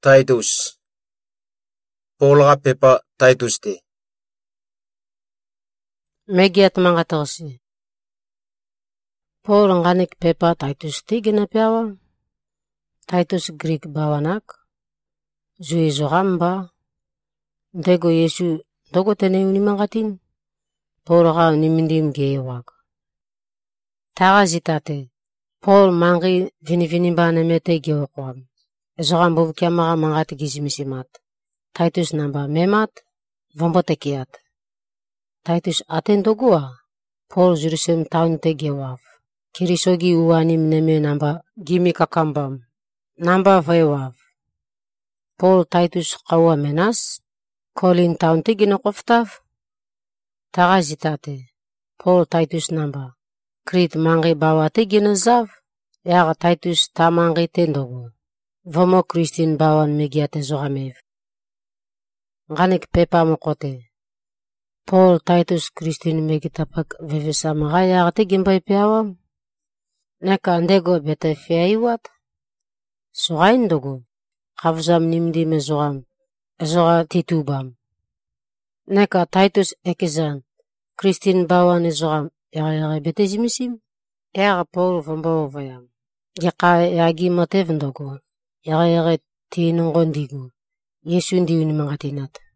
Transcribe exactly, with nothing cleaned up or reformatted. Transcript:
Titus. Paulga pepa Titus te. Megiat mga tosi. Paul nganik pepa Titus te ginapiawa. Titus Greek bawanak. Zui zoramba. Dego Yesu dogo tene unimangatin. Paul ga unimindim gewag. Taga zitate. Paul mangi vini vini bana mete gewakwam. Zorambo kiamaga mangati gizimisimat. Titus namba memat vombotekiat. Titus aten dogua. Paul Jerusalem town te gewav. Kirisogi uanim neme namba gimi kakambam. Namba vaewav. Paul Titus kawa menas. Colin town te ginokoftav. Taga zitate. Paul Titus namba. Krit mangi bawa te ginazav. Yaga Titus tamangi tendogo. Vomo Kristin bawan megiate zogamev. Nganik pepa mokote. Paul Titus Kristin megitapak vevesa magaya ate gimbay piawam. Neka andego bete fiaiwat. Sogain dogo. Kavzam nimdi mezogam. Ezoga titubam. Neka Titus ekizan. Kristin bawan ezogam. Yaga yaga bete zimisim. Yaga Paul vombo vayam. Yaka yagi motev dogo. Yaga yaga tinungondigo. Yesu ndi unimangatinat.